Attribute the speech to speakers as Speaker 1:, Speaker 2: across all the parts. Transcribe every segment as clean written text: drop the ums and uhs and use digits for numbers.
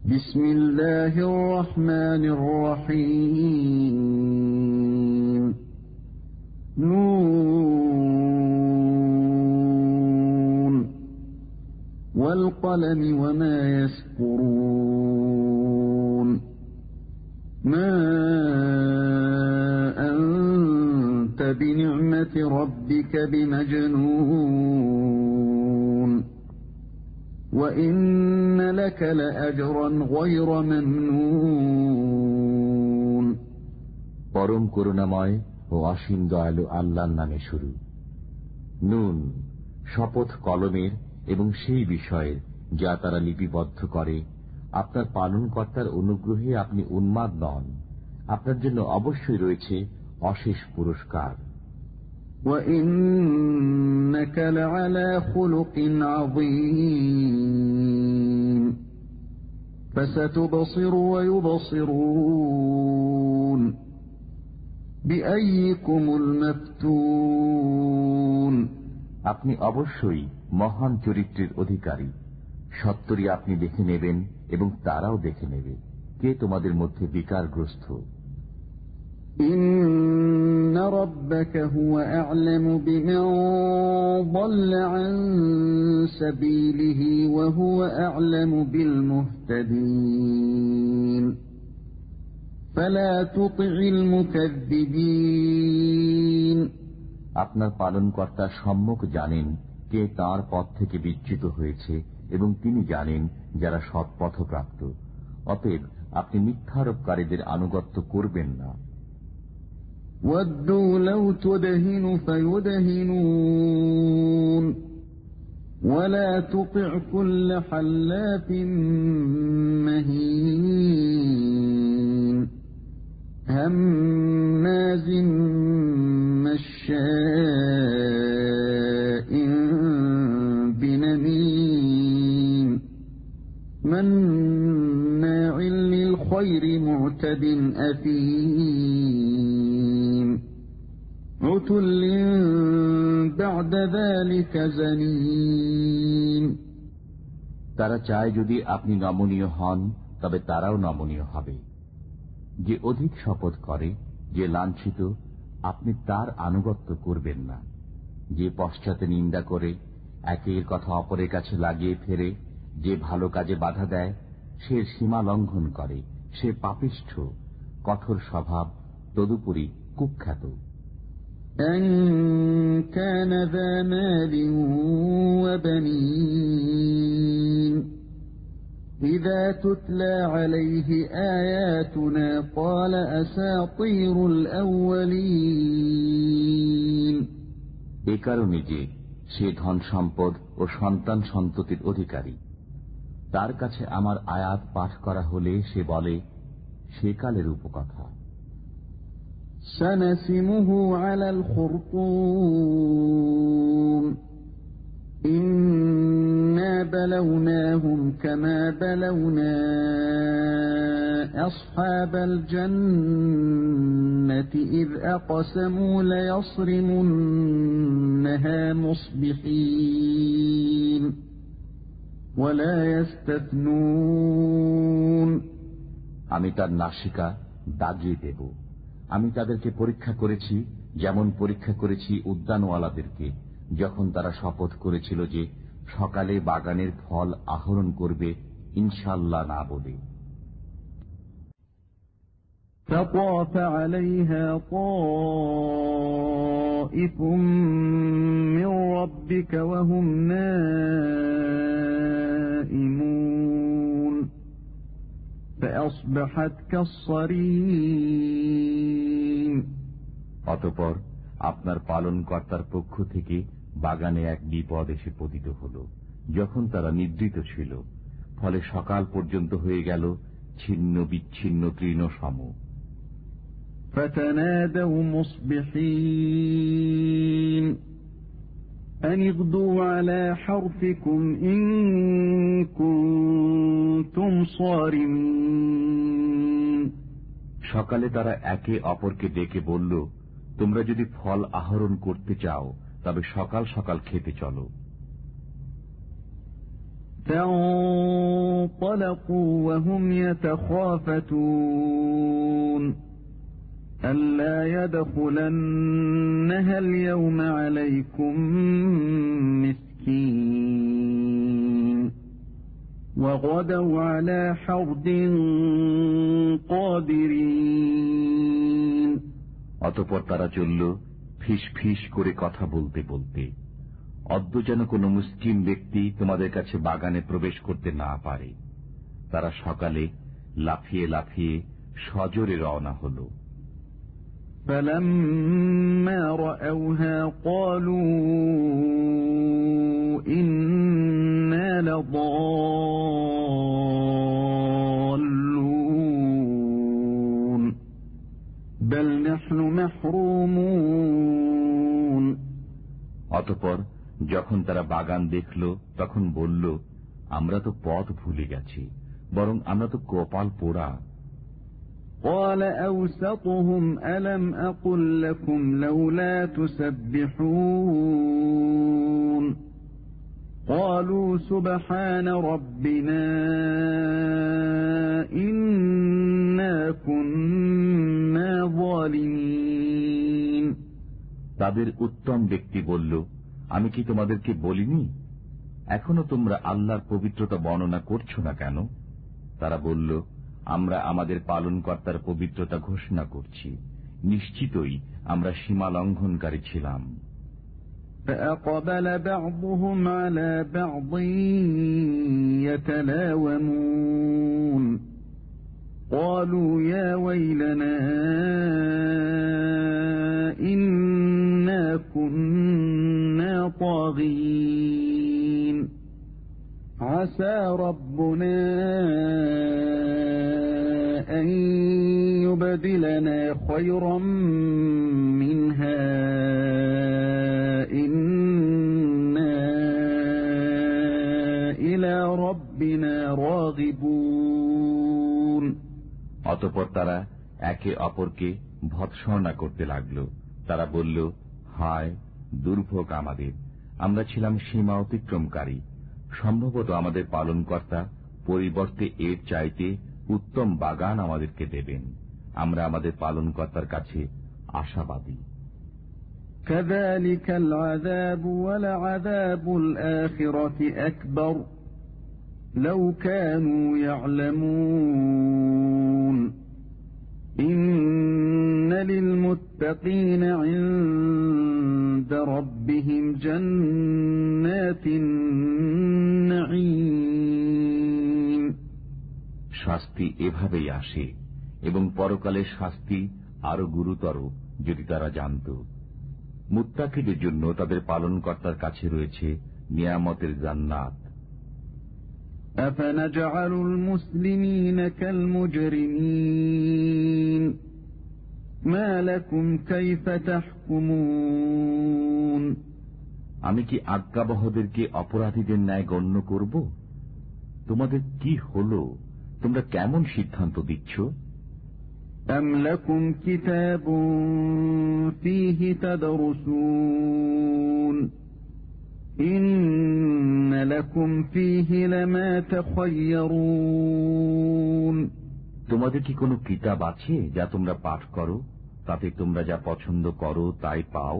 Speaker 1: বিসমিল্লাহির রহমানির রহিম। নুন ওয়াল কলমি ওয়া মা ইয়াসকুরুন। মা আনতা বিনি'মাতি রাব্বিকা বিমাজনুন ওয়া ইন্না লাকা লাআজরান গায়রা মামনুন।
Speaker 2: পরম করুণাময় ও অসীম দয়ালু আল্লাহর নামে শুরু। নুন, শপথ কলমের এবং সেই বিষয়ের যা তারা লিপিবদ্ধ করে। আপনার পালনকর্তার অনুগ্রহে আপনি উন্মাদ নন। আপনার জন্য অবশ্যই রয়েছে অশেষ পুরস্কার।
Speaker 1: وَإِنَّكَ لَعَلَى خُلُقٍ عَظِيمٍ فَسَتُبْصِرُ وَيُبْصِرُونَ بِأَيِّكُمُ الْمَفْتُونُ।
Speaker 2: আপনি অবশ্যই মহান চরিত্রের অধিকারী। সত্তরই আপনি দেখে নেবেন এবং তারাও দেখে নেবে কে তোমাদের মধ্যে বিকারগ্রস্ত।
Speaker 1: إن ربك هو أعلم بمن ضل عن سبيله وهو أعلم بالمهتدين فلا تطع المكذبين।
Speaker 2: আপনার পালনকর্তা সম্যক জানেন কে তাঁর পথ থেকে বিচ্যুত হয়েছে এবং তিনি জানেন যারা সৎপথপ্রাপ্ত। অতএব আপনি মিথ্যারোপকারীদের আনুগত্য করবেন না।
Speaker 1: وَدُّوا لَوْ تُدْهِنُ فَيُدْهِنُونَ وَلَا تُطِعْ كُلَّ حَلَّافٍ مَّهِينٍ هَمَّازٍ مَّشَّاءٍ بِنَمِيمٍ مَّنَّاعٍ لِّلْخَيْرِ مُعْتَدٍ أَثِيمٍ عُتُلٍّ بَعْدَ ذَلِكَ زَنِيمٍ।
Speaker 2: তারা চায় যদি আপনি নমনীয় হন তবে তারাও নমনীয় হবে। যে অধিক শপথ করে, যে লাঞ্ছিত, আপনি তার আনুগত্য করবেন না। যে পশ্চাতে নিন্দা করে, একের কথা অপরের কাছে লাগিয়ে ফেরে, যে ভালো কাজে বাধা দেয়, সে সীমা লঙ্ঘন করে, সে পাপিষ্ঠ, কঠোর স্বভাব, তদুপরি কুখ্যাত।
Speaker 1: أَن كَانَ ذَا مَالٍ وَبَنِينَ إِذَا تُتْلَى عَلَيْهِ آيَاتُنَا قَالَ أَسَاطِيرُ الْأَوَّلِينَ।
Speaker 2: এ কারণে যে সে ধন সম্পদ ও সন্তান সন্ততির অধিকারী, তার কাছে আমার আয়াত পাঠ করা হলে সে বলে সে কালের উপকথা।
Speaker 1: سنسمه على الخرطوم إنا بلوناهم كما بلونا أصحاب الجنة إذ أقسموا ليصرمنها مصبحين ولا يستثنون।
Speaker 2: আমি তার নাসিকা দাগিয়ে দেব। আমি তাদেরকে পরীক্ষা করেছি যেমন পরীক্ষা করেছি উদ্যানওয়ালাদেরকে, যখন তারা শপথ করেছিল যে সকালে বাগানের ফল আহরণ করবে ইনশাআল্লাহ না বলে।
Speaker 1: فطاف عليها طائف من ربك وهم نائمون فأصبحت كالصريم।
Speaker 2: অতঃপর আপনার পালনকর্তার পক্ষ থেকে বাগানে এক বিপদ এসে পতিত হল যখন তারা নিদ্রিত ছিল, ফলে সকাল পর্যন্ত হয়ে গেল ছিন্ন বিচ্ছিন্ন তৃণসম।
Speaker 1: فتنادوا مصبحين أن اغدوا على حرثكم إن كنتم صارمين।
Speaker 2: সকালে তারা একে অপরকে ডেকে বলল, তোমরা যদি ফল আহরণ করতে চাও তবে সকাল সকাল খেতে চলো।
Speaker 1: فانطلقوا وهم يتخافتون ألا يدخلنها اليوم عليكم مسكين وغدوا على حرد قادرين।
Speaker 2: অতঃপর তারা চলল ফিস ফিস করে কথা বলতে বলতে, অদ্য যেন কোনো মুসকিন ব্যক্তি তোমাদের কাছে বাগানে প্রবেশ করতে না পারে। তারা সকালে লাফিয়ে লাফিয়ে সজোরে রওনা হল।
Speaker 1: فَلَمَّا رَأَوْهَا قَالُوا إِنَّا لَضَالُّونَ بَلْ نَحْنُ مَحْرُومُونَ।
Speaker 2: অতঃপর যখন তারা বাগান দেখল তখন বলল, আমরা তো পথ ভুলে গেছি, বরং আমরা তো কপাল পোড়া।
Speaker 1: قال أوسطهم ألم أقل لكم لولا تسبحون قالوا سبحان ربنا إنا كنا ظالمين।
Speaker 2: তাদের উত্তম ব্যক্তি বলল, আমি কি তোমাদেরকে বলিনি, এখনো তোমরা আল্লাহর পবিত্রতা বর্ণনা করছো না কেন? তারা বলল, আমরা আমাদের পালনকর্তার পবিত্রতা ঘোষণা করছি, নিশ্চিতই আমরা সীমা লঙ্ঘনকারী ছিলাম।
Speaker 1: فأقبل بعضهم على بعض يتلاومون قالوا يا ويلنا إنا كنا طاغين عسى ربنا أن يبدلنا خيرا منها إنا إلى ربنا راغبون।
Speaker 2: অতঃপর তারা একে অপরকে ভৎসনা করতে লাগল। তারা বলল, হায় দুর্ভোগ আমাদের, আমরা ছিলাম সীমা অতিক্রমকারী। সম্ভবত আমাদের পালনকর্তা পরিবর্তে এর চাইতে উত্তম বাগান আমাদেরকে দেবেন। আমরা আমাদের পালনকর্তার কাছে আশাবাদী।
Speaker 1: كذلك العذاب ولعذاب الآخرة أكبر لو كانوا يعلمون إن للمتقين عند ربهم جنات النعيم।
Speaker 2: শাস্তি এভাবেই আসে এবং পরকালের শাস্তি আরো গুরুতর যদি তারা জানত। মুত্তাকিদের জন্য তাদের পালনকর্তার কাছে রয়েছে নিয়ামতের জান্নাত।
Speaker 1: أفنجعل المسلمين كالمجرمين ما لكم كيف تحكمون।
Speaker 2: আমি কি আজ্ঞাবহদেরকে অপরাধীদের ন্যায় গণ্য করব? তোমাদের কি হলো, তোমরা কেমন সিদ্ধান্ত দিচ্ছ?
Speaker 1: أم لكم كتاب فيه تدرسون إن لكم فيه لما تخيرون।
Speaker 2: তোমাদের কি কোনো কিতাব আছে যা তোমরা পাঠ করো, তাতে তোমরা যা পছন্দ করো তাই পাও?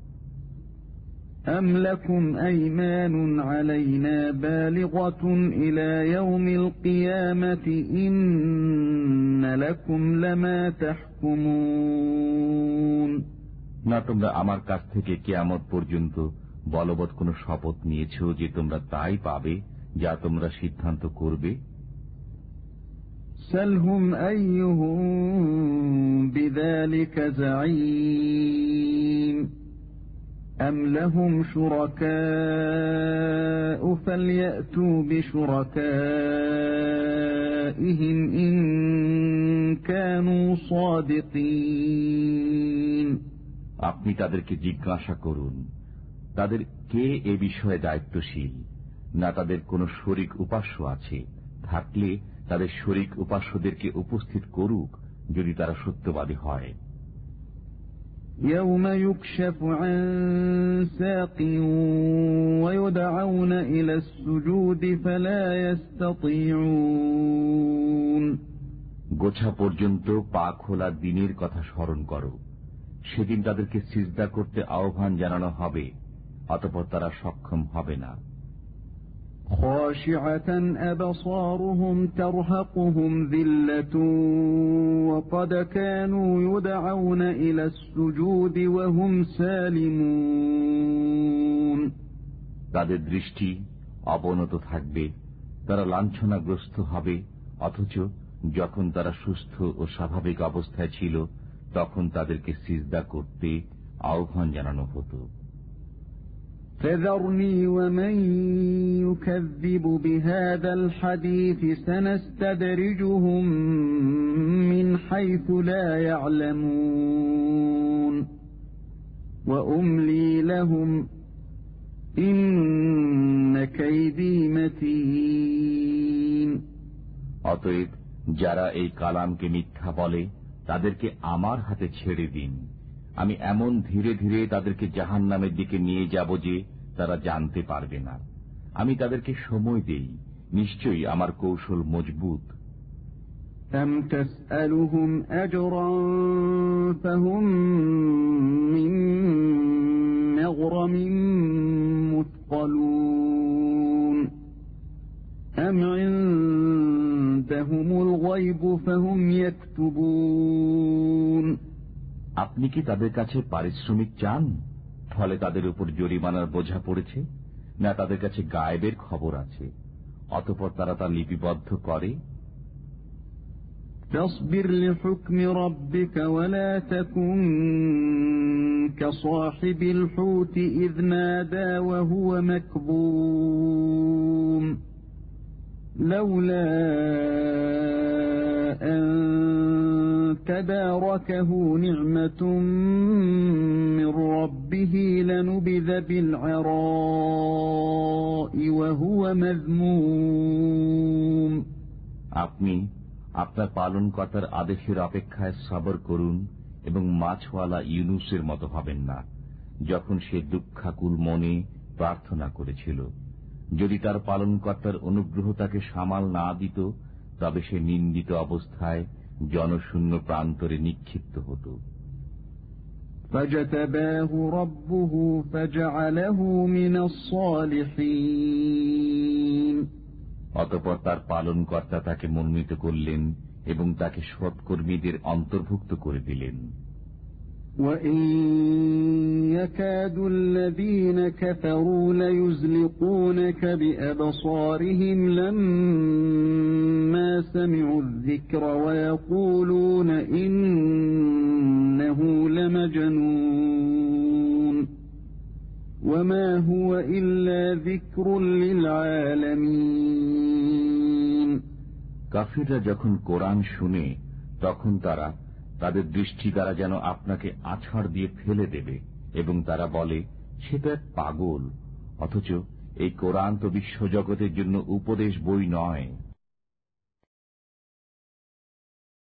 Speaker 1: أم لكم أيمان علينا بالغة إلى يوم القيامة إن لكم لما تحكمون।
Speaker 2: না তোমরা আমার কাছ থেকে কিয়ামত পর্যন্ত বলবৎ কোন শপথ নিয়েছ যে তোমরা তাই পাবে যা তোমরা সিদ্ধান্ত করবে?
Speaker 1: سلهم أيهم بذلك زعيم أم لهم شركاء فليأتوا بشركائهم إن كانوا صادقين।
Speaker 2: আপনি তাদেরকে জিজ্ঞাসা করুন, তাদের কে এ বিষয়ে দায়িত্বশীল? না তাদের কোনো শরীক উপাস্য আছে? থাকলে তাদের শরীক উপাস্যদেরকে উপস্থিত করুক যদি তারা সত্যবাদী হয়।
Speaker 1: يوم يكشف عن ساق ويدعون إلى السجود فلا يستطيعون
Speaker 2: গোছা পর্যন্ত পা খোলা দিনের কথা স্মরণ করো। সেদিন তাদেরকে সিজদা করতে আহ্বান জানানো হবে, অতঃপর তারা সক্ষম হবে না।
Speaker 1: خاشعة أبصارهم ترهقهم ذلة وقد كانوا يدعون إلى السجود وهم سالمون
Speaker 2: তাদের দৃষ্টি অবনত থাকবে, তারা লাঞ্ছনাগ্রস্ত হবে, অথচ যখন তারা সুস্থ ও স্বাভাবিক অবস্থায় ছিল তখন তাদেরকে সিজদা করতে আহ্বান জানানো হতো।
Speaker 1: فذرني ومن يكذب بهذا الحديث سنستدرجهم من حيث لا يعلمون وأملي لهم إن كيدي متين
Speaker 2: অতএব যারা এই কালামকে মিথ্যা বলে তাদেরকে আমার হাতে ছেড়ে দিন। আমি এমন ধীরে ধীরে তাদেরকে জাহান্নামের দিকে নিয়ে যাব যে তারা জানতে পারবে না। আমি তাদেরকে সময় দেই, নিশ্চয়ই আমার কৌশল মজবুত।
Speaker 1: أم تسألهم أجرا فهم من مغرم مثقلون أم عندهم الغيب فهم يكتبون
Speaker 2: আপনি কি তাদের কাছে পারিশ্রমিক চান, ফলে তাদের উপর জরিমানার বোঝা পড়েছে, না তাদের কাছে গায়েবের খবর আছে, অতঃপর তারা তা লিপিবদ্ধ করে?
Speaker 1: فاصبر لحكم ربك ولا تكن كصاحب الحوت إذ نادى وهو مكظوم لولا أن تداركه نعمة من ربه لنبذ بالعراء وهو مذموم
Speaker 2: আপনি আপনার পালনকর্তার আদেশের অপেক্ষায় সবর করুন এবং মাছওয়ালা ইউনুসের মতো হবেন না, যখন সে দুঃখাকুল মনে প্রার্থনা করেছিল। যদি তার পালনকর্তার অনুগ্রহ তাকে সামাল না দিত, তবে সে নিন্দিত অবস্থায় জনশূন্য প্রান্তরে নিক্ষিপ্ত হতো।
Speaker 1: فاجتباه ربه فجعله من الصالحين
Speaker 2: অতঃপর তার পালনকর্তা তাকে মনোনীত করলেন এবং তাকে সৎকর্মীদের অন্তর্ভুক্ত করে দিলেন।
Speaker 1: وَإِن يَكَادُ الَّذِينَ كَفَرُوا لَيُزْلِقُونَكَ بِأَبْصَارِهِمْ لَمَّا سَمِعُوا الذِّكْرَ وَيَقُولُونَ إِنَّهُ لَمَجْنُونٌ وَمَا هُوَ إِلَّا ذِكْرٌ لِلْعَالَمِينَ
Speaker 2: কাফিররা যখন কোরআন শুনে তখন তারা তাদের দৃষ্টি দ্বারা যেন আপনাকে আছাড় দিয়ে ফেলে দেবে এবং তারা বলে সে তো এক পাগল, অথচ এই কোরআন তো বিশ্বজগতের জন্য উপদেশ বই নয়।